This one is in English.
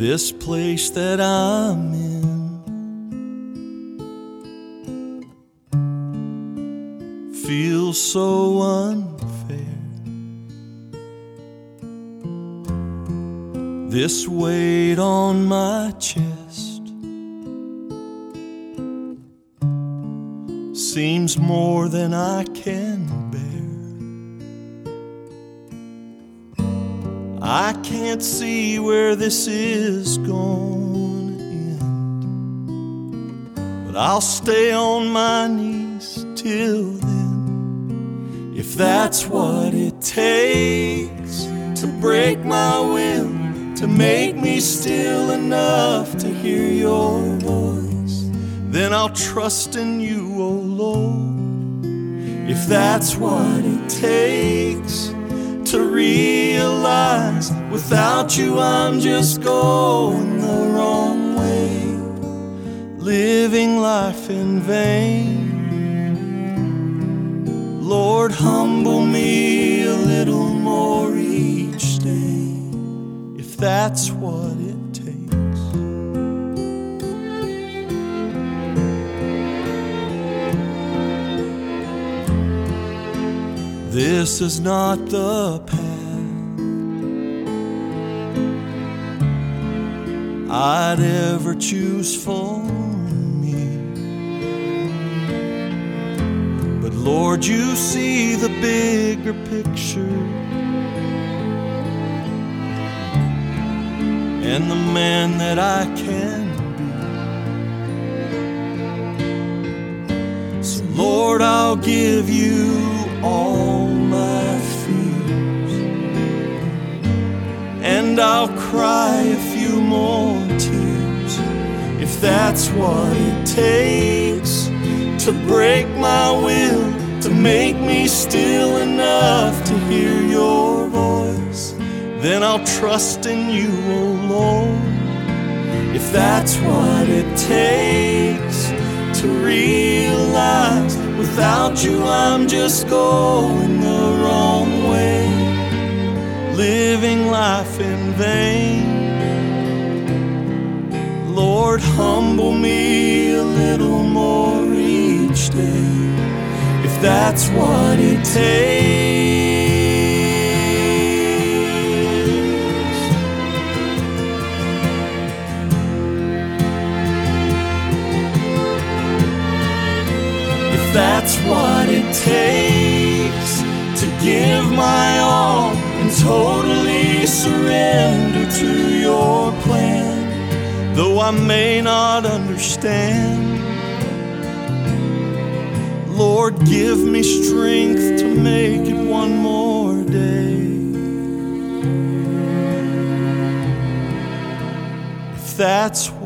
This place that I'm in feels so unfair. This weight on my chest seems more than I can bear. I can't see where this is going to end, but I'll stay on my knees till then. If that's what it takes to break my will, to make me still enough to hear your voice, then I'll trust in you, oh Lord. If that's what it takes to realize without you I'm just going the wrong way, living life in vain. Lord, humble me a little more each day, if that's what it takes. This is not the path I'd ever choose for me, but Lord, you see the bigger picture and the man that I can be. So Lord, I'll give you all my fears, and I'll cry a few more tears, if that's what it takes to break my will, to make me still enough to hear your voice. Then I'll trust in you, oh Lord. If that's what it takes to realize without you I'm just going the wrong way, living life in vain. Lord, humble me a little more each day, if that's what it takes. If that's what it takes to give my all and totally surrender to your plan, though I may not understand, Lord, give me strength to make it one more day. If that's